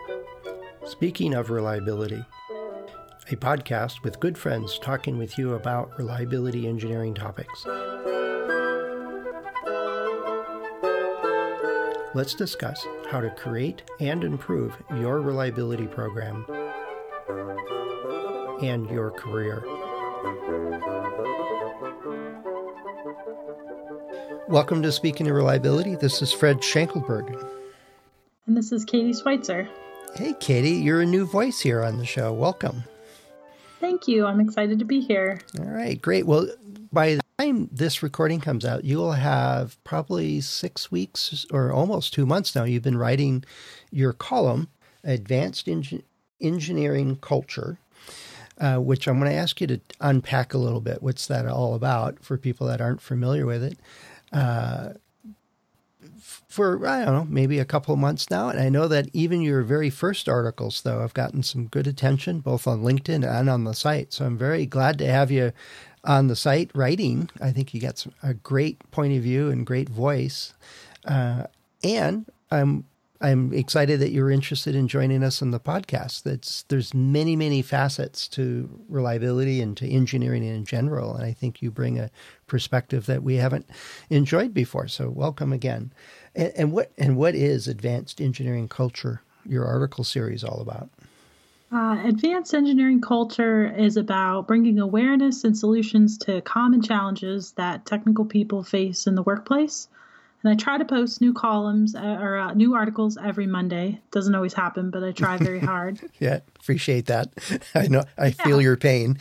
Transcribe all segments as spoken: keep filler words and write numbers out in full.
Speaking of reliability, a podcast with good friends talking with you about reliability engineering topics. Let's discuss how to create and improve your reliability program and your career. Welcome to Speaking of Reliability. This is Fred Schenkelberg. And this is Katie Schweitzer. Hey, Katie, you're a new voice here on the show. Welcome. Thank you. I'm excited to be here. All right, great. Well, by the time this recording comes out, you'll have probably six weeks or almost two months now. You've been writing your column, Advanced Eng- Engineering Culture, uh, which I'm going to ask you to unpack a little bit. What's that all about for people that aren't familiar with it? Uh, for, I don't know, maybe a couple of months now. And I know that even your very first articles, though, have gotten some good attention, both on LinkedIn and on the site. So I'm very glad to have you on the site writing. I think you got some, a great point of view and great voice. Uh, and I'm I'm excited that you're interested in joining us on the podcast. That's, there's many, many facets to reliability and to engineering in general. And I think you bring a perspective that we haven't enjoyed before. So welcome again. And, and what and what is Advanced Engineering Culture, your article series, all about? Uh, Advanced Engineering Culture is about bringing awareness and solutions to common challenges that technical people face in the workplace. And I try to post new columns uh, or uh, new articles every Monday. Doesn't always happen, but I try very hard. Yeah, appreciate that. I know, I yeah. feel your pain.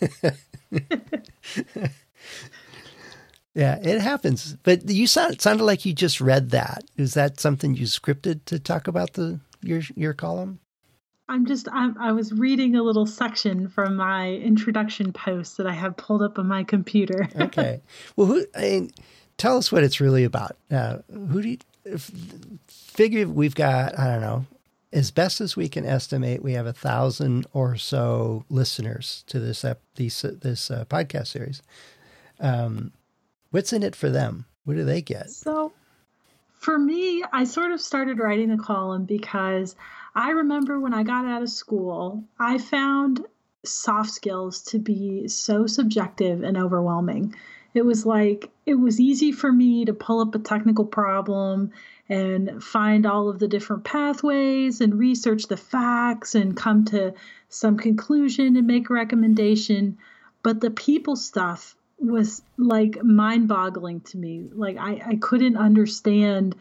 Yeah, it happens. But you sound, it sounded like you just read that. Is that something you scripted to talk about the your your column? I'm just, I'm, I was reading a little section from my introduction post that I have pulled up on my computer. Okay. Well, who, I mean, tell us what it's really about. Uh, who do you, if, figure we've got, I don't know, as best as we can estimate, we have a thousand or so listeners to this, ep, these, this uh, podcast series. Um, what's in it for them? What do they get? So for me, I sort of started writing a column because I remember when I got out of school, I found soft skills to be so subjective and overwhelming. It was like, it was easy for me to pull up a technical problem and find all of the different pathways and research the facts and come to some conclusion and make a recommendation. But the people stuff was like mind-boggling to me. Like I, I couldn't understand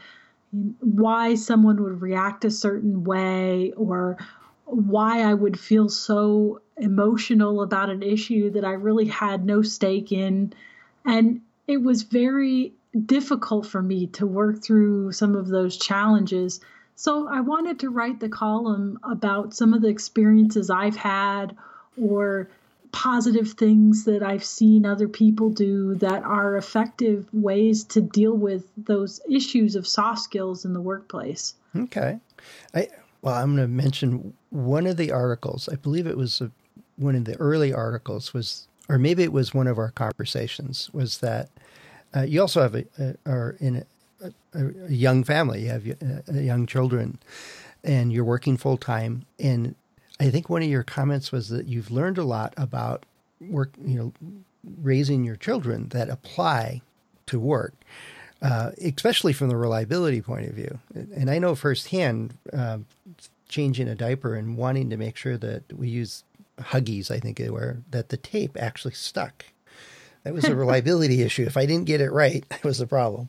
why someone would react a certain way or why I would feel so emotional about an issue that I really had no stake in. And it was very difficult for me to work through some of those challenges. So I wanted to write the column about some of the experiences I've had or positive things that I've seen other people do that are effective ways to deal with those issues of soft skills in the workplace. Okay. I, well, I'm going to mention one of the articles. I believe it was a, one of the early articles was, or maybe it was one of our conversations, was that uh, you also have a, a are in a, a, a young family, you have a, a young children, and you're working full time. And I think one of your comments was that you've learned a lot about work, you know, raising your children that apply to work, uh, especially from the reliability point of view. And I know firsthand, uh, changing a diaper and wanting to make sure that we use Huggies, I think they were, that the tape actually stuck. That was a reliability issue. If I didn't get it right, that was the problem.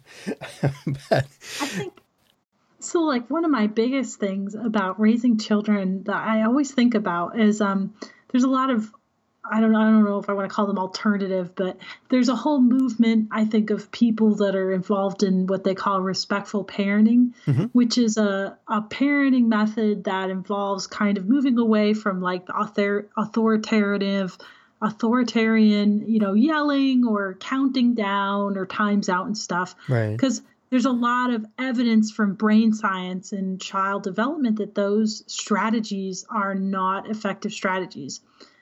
But I think so. Like one of my biggest things about raising children that I always think about is um, there's a lot of I don't know, I don't know if I want to call them alternative, but there's a whole movement, I think, of people that are involved in what they call respectful parenting, mm-hmm. which is a, a parenting method that involves kind of moving away from like the author, authoritative, authoritarian, you know, yelling or counting down or times out and stuff. Right. Because there's a lot of evidence from brain science and child development that those strategies are not effective strategies.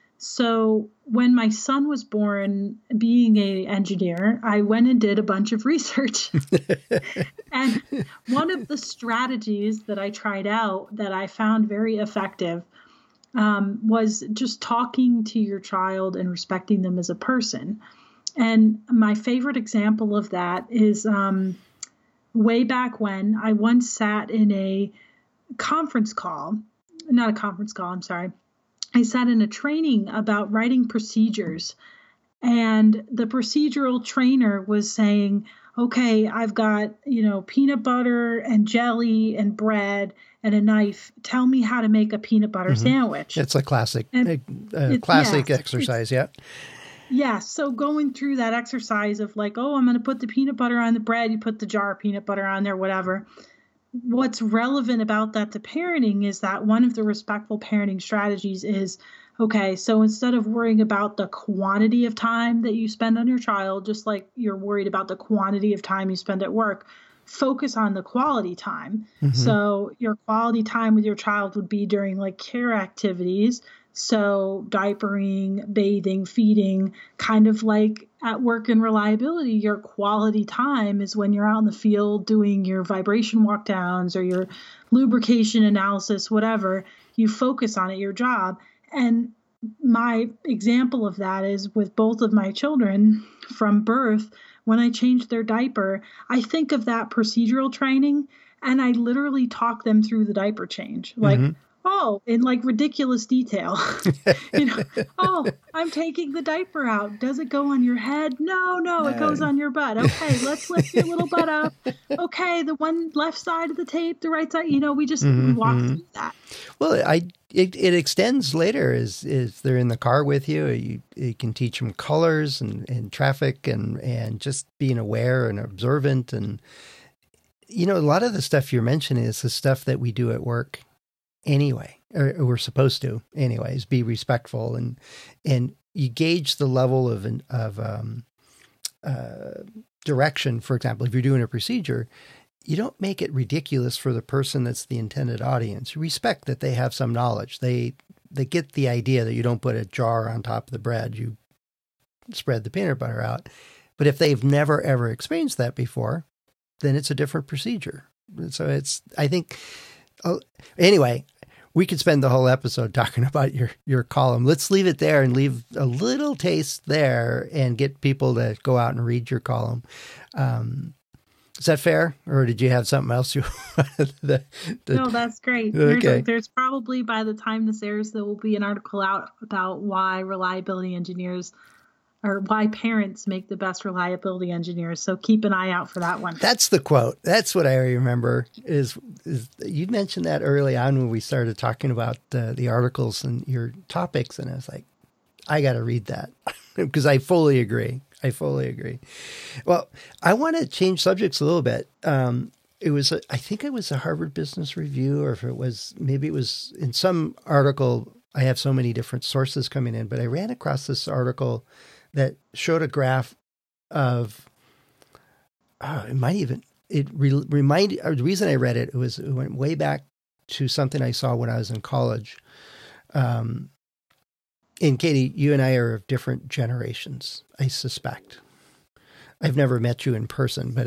So when my son was born, being an engineer, I went and did a bunch of research. And And one of the strategies that I tried out that I found very effective um, was just talking to your child and respecting them as a person. And my favorite example of that is um, way back when I once sat in a conference call, not a conference call, I'm sorry. I sat in a training about writing procedures, and the procedural trainer was saying, okay, I've got, you know, peanut butter and jelly and bread and a knife. Tell me how to make a peanut butter mm-hmm. sandwich. It's a classic, a, a classic yes, exercise. Yeah. Yeah. So going through that exercise of like, oh, I'm going to put the peanut butter on the bread. You put the jar of peanut butter on there, whatever. What's relevant about that to parenting is that one of the respectful parenting strategies is, okay, so instead of worrying about the quantity of time that you spend on your child, just like you're worried about the quantity of time you spend at work, focus on the quality time. Mm-hmm. So your quality time with your child would be during like care activities. So diapering, bathing, feeding, kind of like at work and reliability, your quality time is when you're out in the field doing your vibration walk downs or your lubrication analysis, whatever. You focus on it, your job. And my example of that is with both of my children from birth, when I changed their diaper, I think of that procedural training and I literally talk them through the diaper change. Like, mm-hmm. oh, in like ridiculous detail. you know, oh, I'm taking the diaper out. Does it go on your head? No, no, no, it goes on your butt. Okay, let's lift your little butt up. Okay, the one left side of the tape, the right side. You know, we just mm-hmm. walk through that. Well, I it, it extends later as is they're in the car with you. You, you can teach them colors and, and traffic and, and just being aware and observant. And, you know, a lot of the stuff you're mentioning is the stuff that we do at work anyway, or, or we're supposed to anyways, be respectful. And, and you gauge the level of, of um, uh, direction. For example, if you're doing a procedure, you don't make it ridiculous for the person that's the intended audience. You respect that they have some knowledge. They they get the idea that you don't put a jar on top of the bread. You spread the peanut butter out. But if they've never, ever experienced that before, then it's a different procedure. So it's, I think, oh, anyway, we could spend the whole episode talking about your, your column. Let's leave it there and leave a little taste there and get people to go out and read your column. Um, Is that fair? Or did you have something else you the, the, No, that's great. Okay. There's, a, there's probably by the time this airs, there will be an article out about why reliability engineers or why parents make the best reliability engineers. So keep an eye out for that one. That's the quote. That's what I remember is, is you mentioned that early on when we started talking about uh, the articles and your topics. And I was like, I got to read that because I fully agree. I fully agree. Well, I want to change subjects a little bit. Um, it was, a, I think it was a Harvard Business Review, or if it was, maybe it was in some article. I have so many different sources coming in, but I ran across this article that showed a graph of, oh, it might even, it re, reminded, the reason I read it, it was, it went way back to something I saw when I was in college. Um, And Katie, you and I are of different generations, I suspect. I've never met you in person, but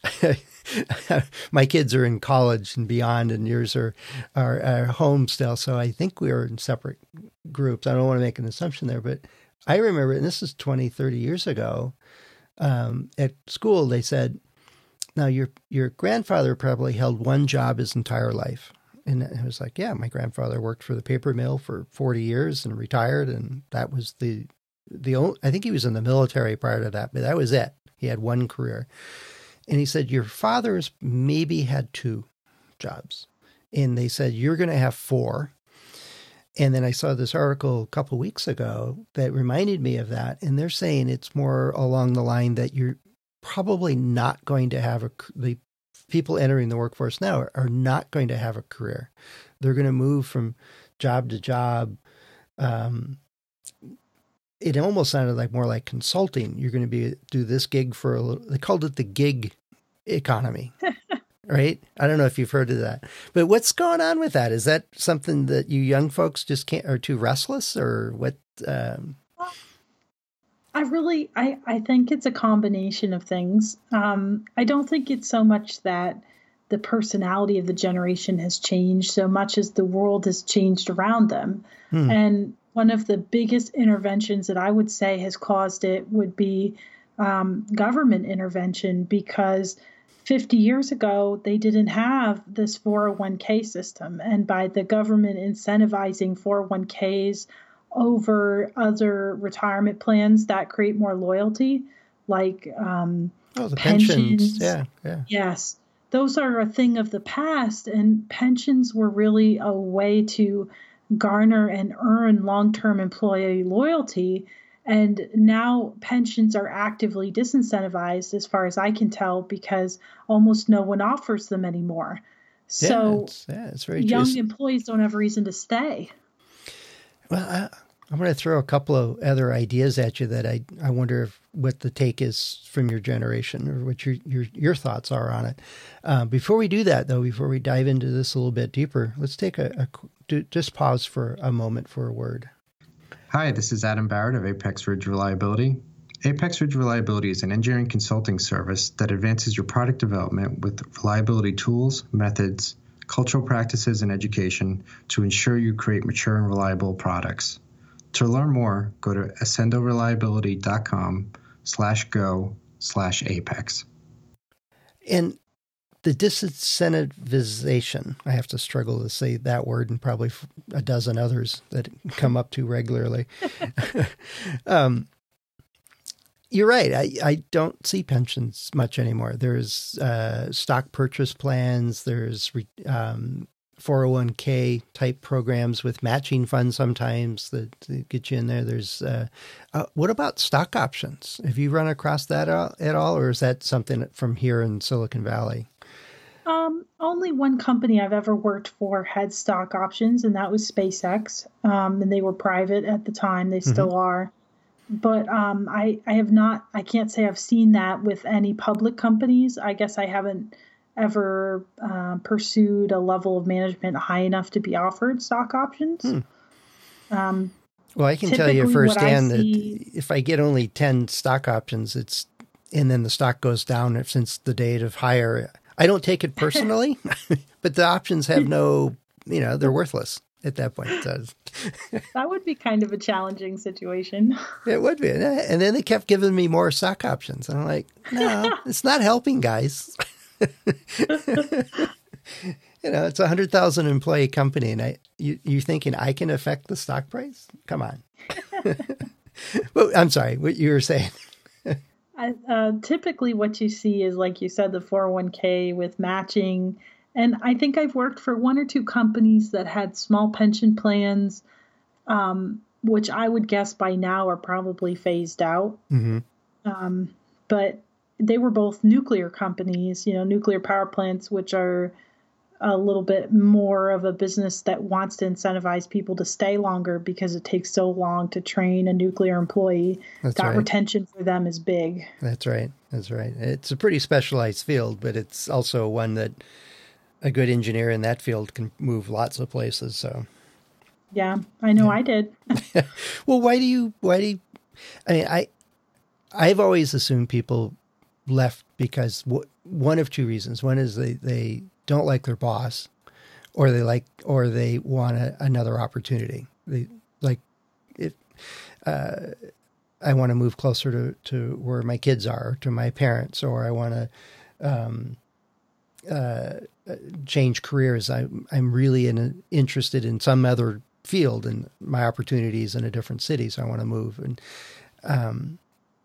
I, my kids are in college and beyond, and yours are, are, are home still. So I think we are in separate groups. I don't want to make an assumption there, but I remember, and this is twenty, thirty years ago, um, at school, they said, now your, your grandfather probably held one job his entire life. And I was like, yeah, my grandfather worked for the paper mill for forty years and retired. And that was the, the only, I think he was in the military prior to that, but that was it. He had one career. And he said, your father's maybe had two jobs. And they said, you're going to have four. And then I saw this article a couple of weeks ago that reminded me of that. And they're saying it's more along the line that you're probably not going to have a, the people entering the workforce now are, are not going to have a career. They're going to move from job to job. Um, it almost sounded like more like consulting. You're going to be do this gig for a little, they called it the gig economy, right? I don't know if you've heard of that, but what's going on with that? Is that something that you young folks just can't, are too restless, or what? Um... I really, I, I think it's a combination of things. Um, I don't think it's so much that the personality of the generation has changed so much as the world has changed around them. Hmm. And one of the biggest interventions that I would say has caused it would be um, government intervention, because fifty years ago, they didn't have this four oh one k system. And by the government incentivizing four oh one k's over other retirement plans that create more loyalty, like um, Oh, the pensions. pensions. Yeah, yeah. Yes, those are a thing of the past, and pensions were really a way to garner and earn long-term employee loyalty. And now pensions are actively disincentivized, as far as I can tell, because almost no one offers them anymore. Yeah, So it's, yeah, it's very young true. employees don't have a reason to stay. Well, I, I'm going to throw a couple of other ideas at you that I I wonder if, what the take is from your generation, or what your your, your thoughts are on it. Uh, before we do that, though, before we dive into this a little bit deeper, let's take a, a do, just pause for a moment for a word. Hi, this is Adam Barrett of Apex Ridge Reliability. Apex Ridge Reliability is an engineering consulting service that advances your product development with reliability tools, methods, cultural practices, and education to ensure you create mature and reliable products. To learn more, go to accendoreliability.com slash go slash apex. And the disincentivization, I have to struggle to say that word and probably a dozen others that come up to regularly. um, you're right. I, I don't see pensions much anymore. There's uh, stock purchase plans. There's um, four oh one k type programs with matching funds sometimes that, that get you in there. There's uh, uh, what about stock options? Have you run across that at all, or is that something from here in Silicon Valley? Um, only one company I've ever worked for had stock options, and that was SpaceX. Um, and they were private at the time. They still mm-hmm. are. But um, I, I have not, I can't say I've seen that with any public companies. I guess I haven't ever uh, pursued a level of management high enough to be offered stock options. Hmm. Um, well, I can tell you firsthand see, that if I get only ten stock options, it's, and then the stock goes down since the date of hire, I don't take it personally, but the options have no, you know, they're worthless at that point. So. That would be kind of a challenging situation. It would be. And then they kept giving me more stock options. And I'm like, no, it's not helping, guys. You know, it's a hundred thousand employee company, and I, you, you thinking I can affect the stock price? Come on. But I'm sorry, what you were saying. I, uh, typically what you see is, like you said, the four oh one k with matching. And I think I've worked for one or two companies that had small pension plans, um, which I would guess by now are probably phased out. Mm-hmm. Um, but they were both nuclear companies, you know, nuclear power plants, which are a little bit more of a business that wants to incentivize people to stay longer because it takes so long to train a nuclear employee. That's that right. Retention for them is big. That's right. That's right. It's a pretty specialized field, but it's also one that a good engineer in that field can move lots of places. So, yeah, I know yeah. I did. Well, why do you, why do you, I mean, I, I've always assumed people left because w- one of two reasons. One is they, they don't like their boss, or they like, or they want a, another opportunity. They like if, uh, I want to move closer to, to where my kids are, to my parents, or I want to, um, uh, change careers. I, I'm really in a, interested in some other field, and my opportunities in a different city. So I want to move. And, um,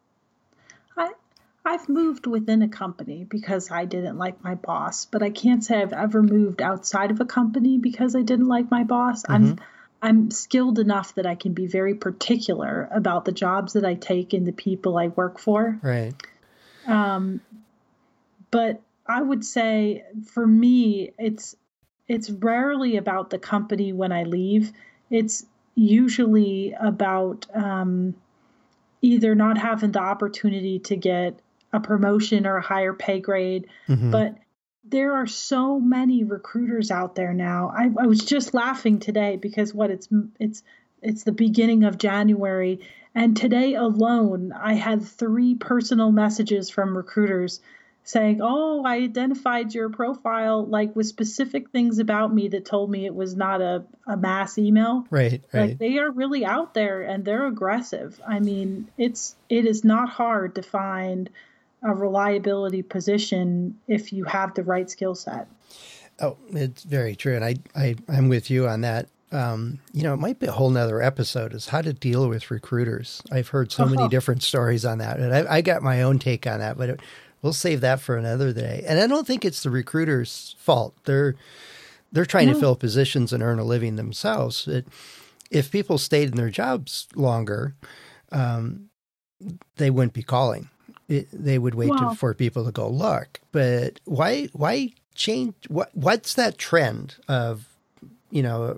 I, I've moved within a company because I didn't like my boss, but I can't say I've ever moved outside of a company because I didn't like my boss. Mm-hmm. I'm, I'm skilled enough that I can be very particular about the jobs that I take and the people I work for. Right. Um, but I would say for me, it's it's rarely about the company when I leave. It's usually about um, either not having the opportunity to get a promotion or a higher pay grade. Mm-hmm. But there are so many recruiters out there now. I, I was just laughing today because what it's it's it's the beginning of January. And today alone, I had three personal messages from recruiters saying, oh, I identified your profile like with specific things about me that told me it was not a, a mass email. Right, right. Like they are really out there and they're aggressive. I mean, it's it is not hard to find a reliability position if you have the right skill set. Oh, it's very true. And I, I, I'm with you on that. Um, you know, it might be a whole nother episode is how to deal with recruiters. I've heard so many different stories on that. And I, I got my own take on that, but it, we'll save that for another day. And I don't think it's the recruiter's fault. They're they're trying no. to fill positions and earn a living themselves. It, if people stayed in their jobs longer, um, they wouldn't be calling. It, they would wait wow. to, for people to go look. But why why change? What what's that trend of, you know,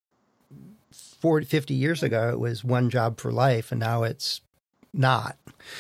forty, fifty years ago, it was one job for life, and now it's not.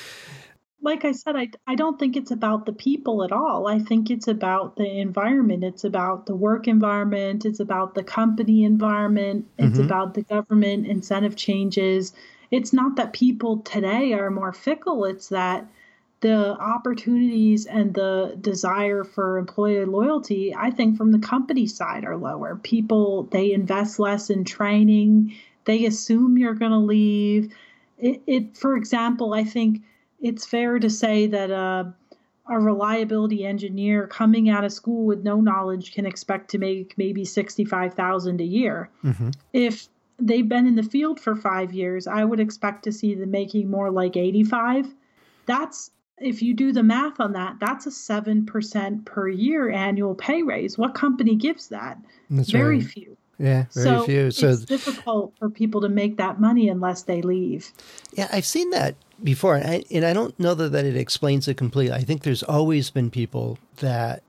Like I said, I, I don't think it's about the people at all. I think it's about the environment. It's about the work environment. It's about the company environment. It's mm-hmm. about the government incentive changes. It's not that people today are more fickle. It's that the opportunities and the desire for employee loyalty, I think from the company side are lower. People, they invest less in training. They assume you're going to leave. It, it, for example, I think it's fair to say that uh, a reliability engineer coming out of school with no knowledge can expect to make maybe sixty-five thousand dollars a year. Mm-hmm. If they've been in the field for five years, I would expect to see them making more like eighty-five. That's, if you do the math on that, that's a seven percent per year annual pay raise. What company gives that? That's very right. few. Yeah, very so few. So it's difficult for people to make that money unless they leave. Yeah, I've seen that before, and I, and I don't know that, that it explains it completely. I think there's always been people that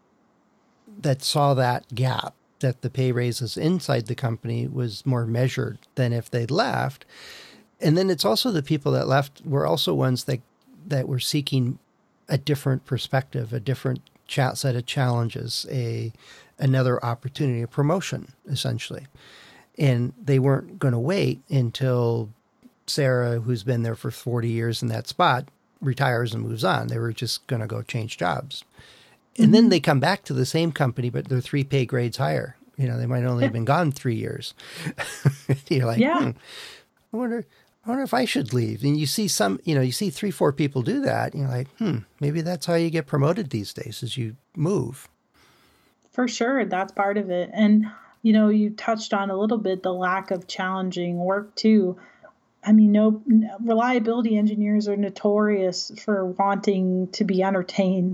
that saw that gap, that the pay raises inside the company was more measured than if they'd left. And then it's also the people that left were also ones that that were seeking a different perspective, a different cha- set of challenges, a another opportunity, a promotion, essentially. And they weren't going to wait until Sarah, who's been there for forty years in that spot, retires and moves on. They were just going to go change jobs. And mm-hmm. then they come back to the same company, but they're three pay grades higher. You know, they might only have been gone three years. You're like, yeah. hmm, I wonder, I wonder if I should leave. And you see some, you know, you see three, four people do that. And you're like, hmm, maybe that's how you get promoted these days, is you move. For sure. That's part of it. And, you know, you touched on a little bit the lack of challenging work too. I mean, no, reliability engineers are notorious for wanting to be entertained.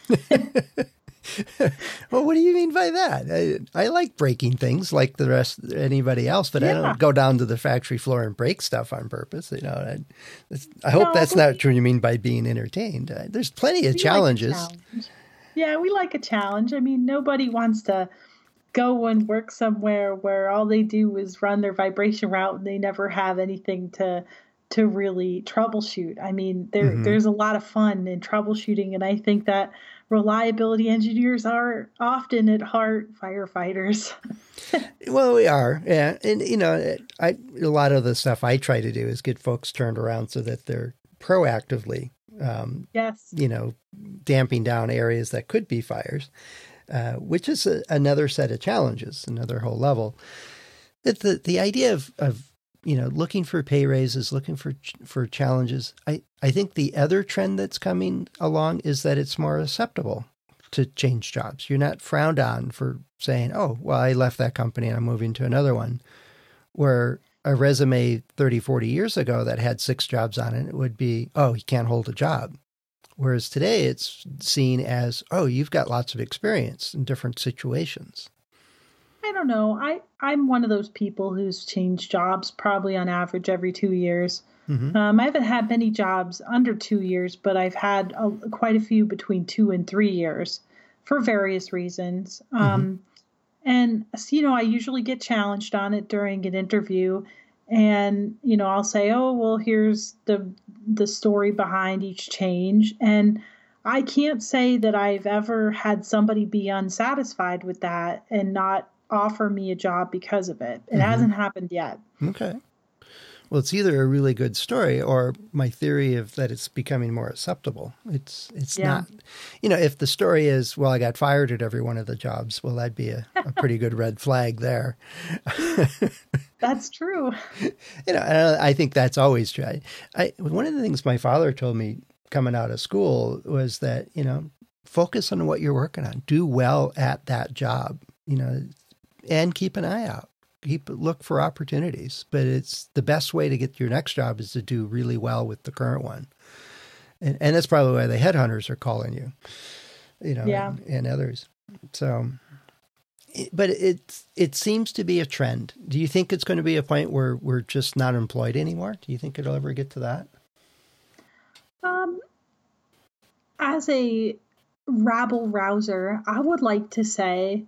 Well, what do you mean by that? I, I like breaking things like the rest anybody else, but yeah. I don't go down to the factory floor and break stuff on purpose. You know, I, I hope no, that's not what you mean by being entertained. Uh, there's plenty of challenges. Like challenge. Yeah, we like a challenge. I mean, nobody wants to go and work somewhere where all they do is run their vibration route and they never have anything to to really troubleshoot. I mean, there mm-hmm. there's a lot of fun in troubleshooting, and I think that reliability engineers are often at heart firefighters. Well, we are, yeah, and you know, I a lot of the stuff I try to do is get folks turned around so that they're proactively, um, yes, you know, damping down areas that could be fires. Uh, which is a, another set of challenges, another whole level. It, the the idea of, of you know looking for pay raises, looking for for challenges. I, I think the other trend that's coming along is that it's more acceptable to change jobs. You're not frowned on for saying, "Oh, well, I left that company and I'm moving to another one." Where a resume thirty, forty years ago that had six jobs on it, it would be, "Oh, he can't hold a job." Whereas today it's seen as, oh, you've got lots of experience in different situations. I don't know. I, I'm one of those people who's changed jobs probably on average every two years. Mm-hmm. Um, I haven't had many jobs under two years, but I've had a, quite a few between two and three years for various reasons. Mm-hmm. Um, and, you know, I usually get challenged on it during an interview. And, you know, I'll say, oh, well, here's the the story behind each change. And I can't say that I've ever had somebody be unsatisfied with that and not offer me a job because of it. It mm-hmm. hasn't happened yet. Okay. Well, it's either a really good story or my theory of that it's becoming more acceptable. It's it's Yeah. not, you know, if the story is, well, I got fired at every one of the jobs, well, that'd be a, a pretty good red flag there. That's true. You know, and I think that's always true. I, I, one of the things my father told me coming out of school was that, you know, focus on what you're working on. Do well at that job, you know, and keep an eye out. Keep look for opportunities. But it's the best way to get your next job is to do really well with the current one. And and that's probably why the headhunters are calling you, you know, Yeah. and, and others. So, it, but it, it seems to be a trend. Do you think it's going to be a point where we're just not employed anymore? Do you think it'll ever get to that? Um, as a rabble rouser, I would like to say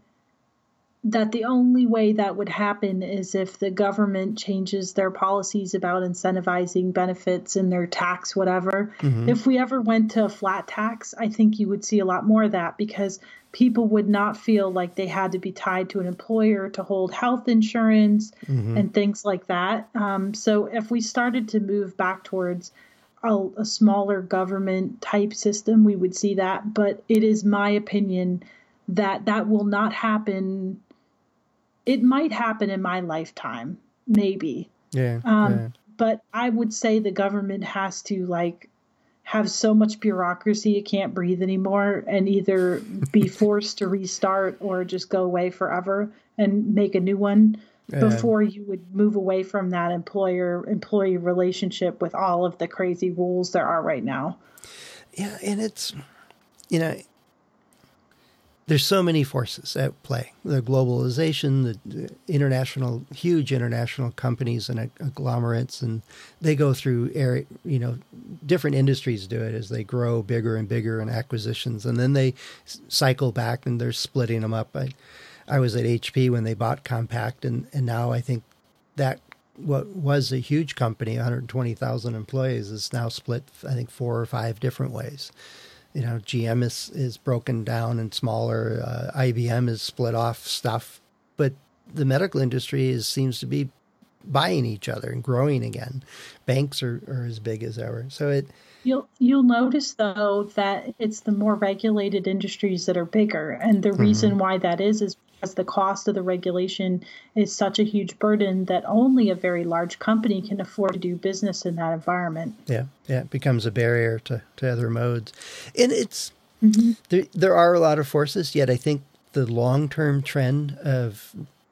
that the only way that would happen is if the government changes their policies about incentivizing benefits and their tax, whatever. Mm-hmm. If we ever went to a flat tax, I think you would see a lot more of that because people would not feel like they had to be tied to an employer to hold health insurance Mm-hmm. and things like that. Um, so if we started to move back towards a, a smaller government type system, we would see that. But it is my opinion that that will not happen. It might happen in my lifetime, maybe. Yeah, Um, yeah. But I would say the government has to like have so much bureaucracy it can't breathe anymore and either be forced to restart or just go away forever and make a new one Yeah. before you would move away from that employer-employee relationship with all of the crazy rules there are right now. Yeah, and it's, you know, there's so many forces at play. The globalization, the, the international, huge international companies and agglomerates, and they go through, area, you know, different industries do it as they grow bigger and bigger in acquisitions, and then they s- cycle back and they're splitting them up. I, I was at H P when they bought Compaq, and, and now I think that what was a huge company, one hundred twenty thousand employees, is now split, I think, four or five different ways. You know, G M is, is broken down and smaller. Uh, I B M is split off stuff, but the medical industry is seems to be buying each other and growing again. Banks are, are as big as ever. So it, You'll you'll notice though that it's the more regulated industries that are bigger, and the reason why that is is because the cost of the regulation is such a huge burden that only a very large company can afford to do business in that environment. yeah, yeah, it becomes a barrier to, to other modes. And it's, Mm-hmm. there, there are a lot of forces, yet I think the long-term trend of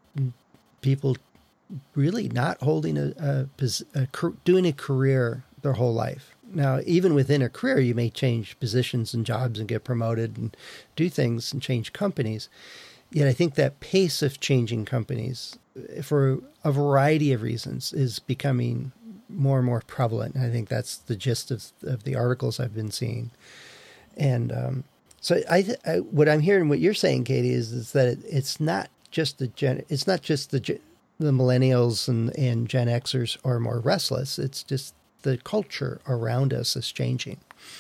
people really not holding a, a, pos- a car- doing a career their whole life. Now, even within a career, you may change positions and jobs and get promoted and do things and change companies. Yet I think that pace of changing companies for a variety of reasons is becoming more and more prevalent. And I think that's the gist of, of the articles I've been seeing. And um, so I, I, what I'm hearing, what you're saying, Katie, is, is that it, it's not just the gen, it's not just the gen, the millennials and, and Gen Xers are more restless. It's just the culture around us is changing,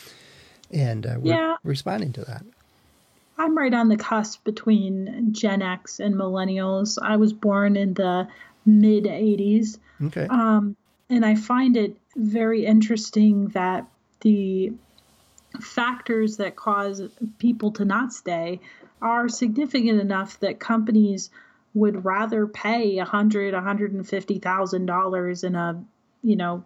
and uh, we're Yeah. responding to that. I'm right on the cusp between Gen X and millennials. I was born in the mid eighties. Okay. Um, and I find it very interesting that the factors that cause people to not stay are significant enough that companies would rather pay a hundred, a hundred and fifty thousand dollars in a, you know,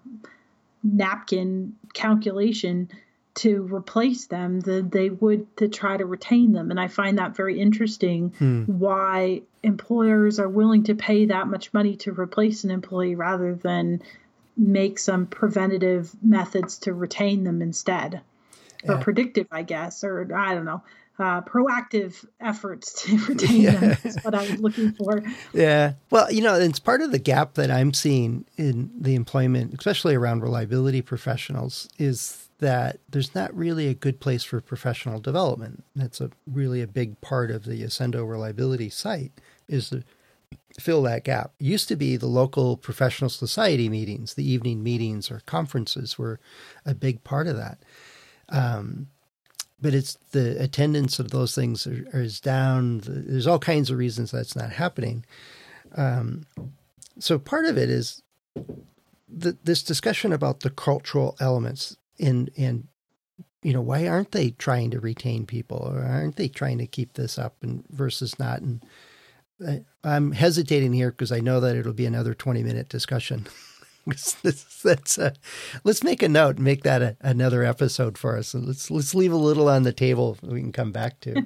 napkin calculation to replace them than they would to try to retain them. And I find that very interesting Hmm. why employers are willing to pay that much money to replace an employee rather than make some preventative methods to retain them instead. Or Yeah. predictive, I guess, or I don't know, uh, proactive efforts to retain Yeah. them is what I was looking for. Yeah. Well, you know, it's part of the gap that I'm seeing in the employment, especially around reliability professionals, is that there's not really a good place for professional development. That's a really a big part of the Ascendo reliability site, is to fill that gap. It used to be the local professional society meetings, the evening meetings or conferences were a big part of that. Um, but it's the attendance of those things are, are is down. There's all kinds of reasons that's not happening. Um, so part of it is the, this discussion about the cultural elements and, and, you know, why aren't they trying to retain people, or aren't they trying to keep this up and versus not? And I, I'm hesitating here because I know that it'll be another twenty minute discussion. That's uh, let's make a note and make that a, another episode for us. And let's let's leave a little on the table we can come back to.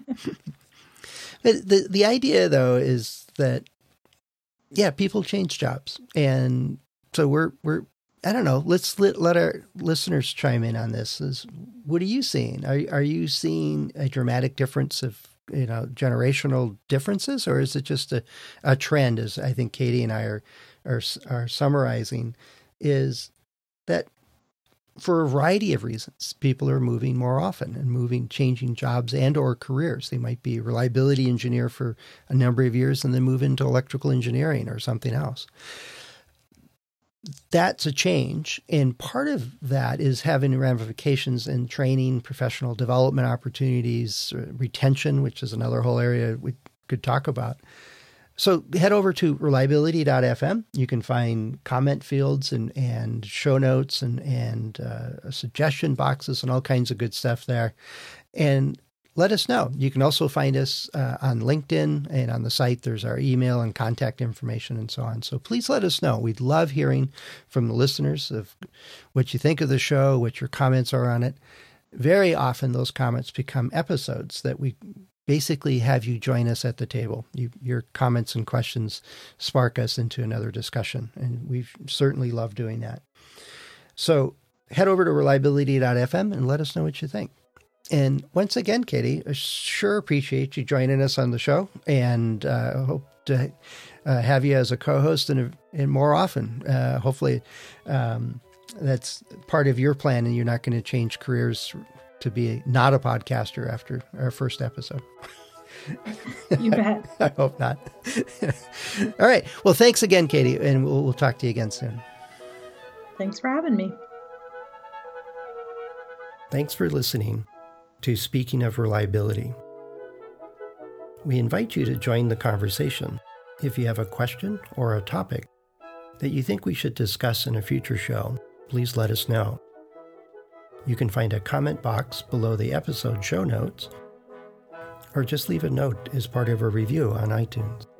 But the the idea though is that yeah, people change jobs, and so we're we're I don't know. Let's let let our listeners chime in on this. Is what are you seeing? Are are you seeing a dramatic difference of you know generational differences, or is it just a, a trend? As I think Katie and I are. Are, are summarizing is that for a variety of reasons, people are moving more often and moving, changing jobs and or careers. They might be a reliability engineer for a number of years and then move into electrical engineering or something else. That's a change. And part of that is having ramifications in training, professional development opportunities, retention, which is another whole area we could talk about. So head over to reliability dot f m. You can find comment fields and, and show notes and, and uh, suggestion boxes and all kinds of good stuff there. And let us know. You can also find us uh, on LinkedIn, and on the site there's our email and contact information and so on. So please let us know. We'd love hearing from the listeners of what you think of the show, what your comments are on it. Very often those comments become episodes that we basically have you join us at the table. You, your comments and questions spark us into another discussion, and we certainly love doing that. So head over to reliability dot f m and let us know what you think. And once again, Katie, I sure appreciate you joining us on the show, and uh, hope to uh, have you as a co-host and, and more often. Uh, hopefully um, that's part of your plan, and you're not going to change careers to be not a podcaster after our first episode. You bet. I hope not. All right. Well, thanks again, Katie, and we'll, we'll talk to you again soon. Thanks for having me. Thanks for listening to Speaking of Reliability. We invite you to join the conversation. If you have a question or a topic that you think we should discuss in a future show, please let us know. You can find a comment box below the episode show notes, or just leave a note as part of a review on iTunes.